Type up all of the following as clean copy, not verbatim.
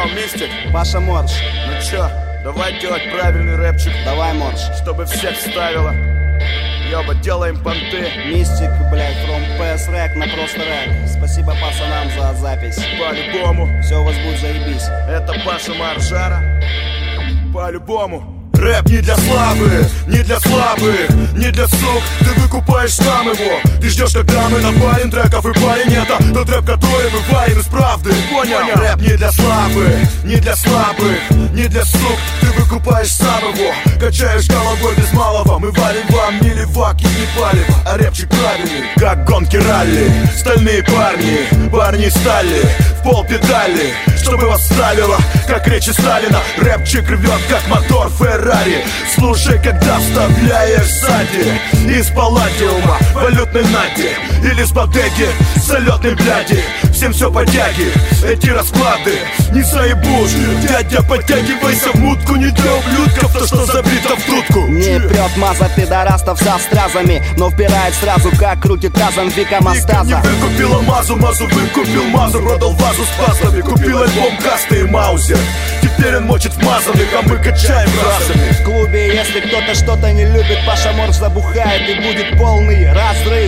Йоу, Мистик, Паша Морж, ну чё, давай делать правильный рэпчик, давай, Морж. чтобы всех вставило. Ёба, делаем понты. Мистик, блядь, from PS Rack на просто рэк. Спасибо пацанам за запись. По-любому, Все у вас будет заебись. это Паша Маржара. По-любому. Рэп не для слабых, не для слабых, не для сук. Ты выкупаешь сам его. Ты ждешь, когда мы напарим треков, и парень это тот рэп, который мы варим из правды. Понял? Рэп не для слабых, не для слабых, не для сук. Ты выкупаешь сам его. Качаешь головой без малого. Мы варим вам не левак и не палево, а рэпчик правильный, как гонки ралли. Стальные парни, парни стали в пол педали, чтобы вас ставило, как речи Сталина. Рэпчик рвет, как мотор Феррари. Слушай, когда вставляешь сзади из палладиума валютной нади или с бодеги залетной бляди. Всем все по тяге, эти расклады не заебут. Дядя, подтягивайся в мутку, не для ублюдков то, что забито в дудку. Не прет маза пидорастов со стразами, но впирает сразу, как крутит тазом Вика Мастаза. Вика не выкупила мазу, мазу выкупил мазу. Продал вазу с пастами, купил альбом Касты и Маузер. Теперь он мочит в мазанных, а мы качаем разами. В клубе, если кто-то что-то не любит, Паша Морж забухает и будет полный разрыв.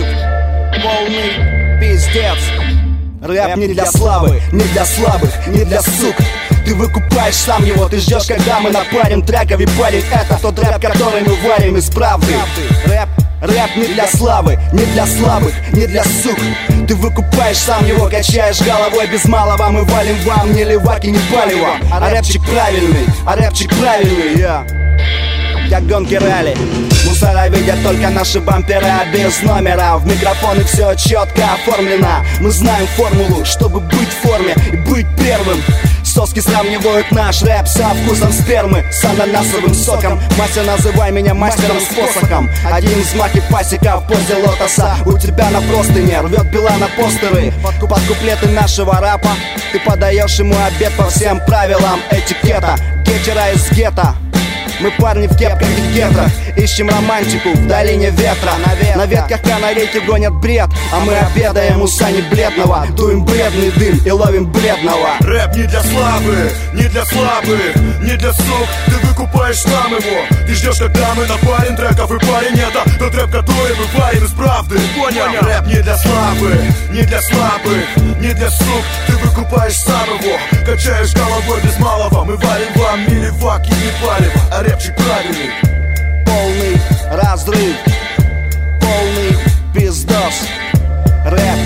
Полный пиздец. Рэп не для славы, не для слабых, не для сук. Ты выкупаешь сам его, ты ждешь, когда мы напарим треков. И парень, это тот рэп, который мы варим из правды. Рэп не для славы, не для слабых, не для сук. Ты выкупаешь сам его, качаешь головой без малого. Мы валим вам не левак и не палево, а рэпчик правильный, как гонки ралли. Мусора видят только наши бампера без номера. В микрофоны все четко оформлено. Мы знаем формулу, чтобы быть в форме и быть первым. Соски сравнивают наш рэп со вкусом спермы, с ананасовым соком. Мастер, называй меня мастером с посохом. Один взмах и пасека в позе лотоса. У тебя на простыне рвет бела на постеры. Под куплеты нашего рэпа ты подаешь ему обед по всем правилам этикета. Гетера из гетто. Мы парни в кепках и гетрах, ищем романтику в долине ветра. На ветках канарейки гонят бред, а мы обедаем у Сани Бледного. Дуем бредный дым и ловим бледного. Рэп не для слабых, не для слабых, не для сук. Ты выкупаешь сам его. Ты ждешь, когда мы напарим треков, и парень это тот рэп, который мы варим из правды. Понял? Рэп не для слабых, не для слабых, не для сук. Ты выкупаешь сам его. Качаешь головой без малого. Мы варим вам не левак и не палево, а рэпчик правильный. Полный разрыв, полный пиздос. Рэп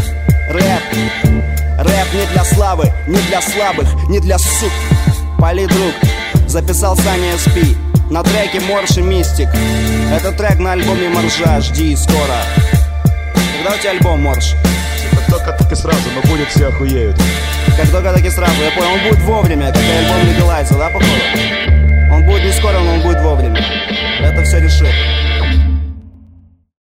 не для славы, не для слабых, не для сук. Политрук записал Саня SP на треке Морж и Мистик. Это трек на альбоме Моржа, жди скоро. Когда у тебя альбом, Морж? Как только, так и сразу, но будет, все охуеют. Как только, так и сразу, я понял, он будет вовремя, как и альбом Легалайза, да, походу?